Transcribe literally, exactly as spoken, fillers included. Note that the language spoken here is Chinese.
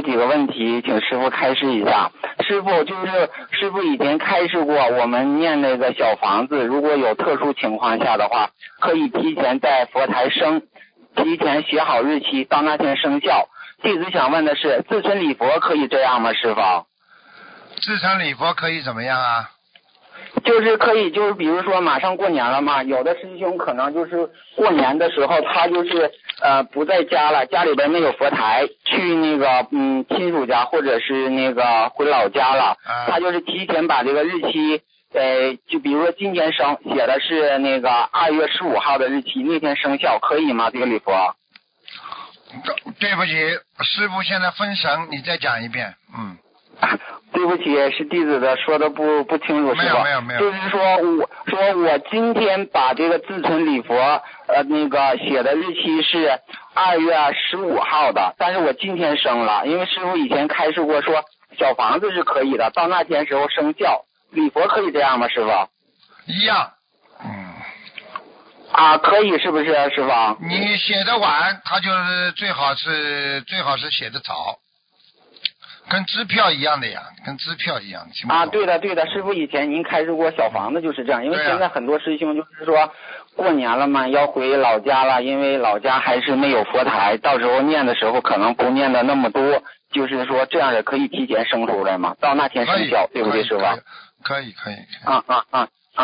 几个问题，请师傅开示一下。师傅就是师傅以前开示过，我们念那个小房子，如果有特殊情况下的话，可以提前在佛台生，提前写好日期，到那天生效。弟子想问的是，自存礼佛可以这样吗？师傅？ 自存礼佛可以怎么样啊？ 就是可以，就是比如说马上过年了嘛，有的师兄可能就是过年的时候他就是呃不在家了，家里边没有佛台，去那个嗯亲属家或者是那个回老家了， 啊、 他就是提前把这个日期呃就比如说今天生写的是那个二月十五号的日期，那天生效可以吗？这个礼佛？ 对不起，师父现在分神，你再讲一遍。嗯。 对不起，是弟子的说的不不清楚， 没有没有没有， 就是说我说我今天把这个自存礼佛呃那个写的日期是二月十五号的，但是我今天生了，因为师傅以前开示过说小房子是可以的，到那天时候生效，礼佛可以这样吗？师傅？ 一样。嗯。 啊，可以是不是师傅？ 你写的晚，他就是最好是最好是写的早。跟支票一样的呀，跟支票一样。 啊，对的对的，师傅以前您开示过小房子就是这样，因为现在很多师兄就是说过年了嘛，要回老家了，因为老家还是没有佛台，到时候念的时候可能不念的那么多，就是说这样也可以提前生出来嘛，到那天生效，对不对师傅？ 可以可以可以。 啊啊啊！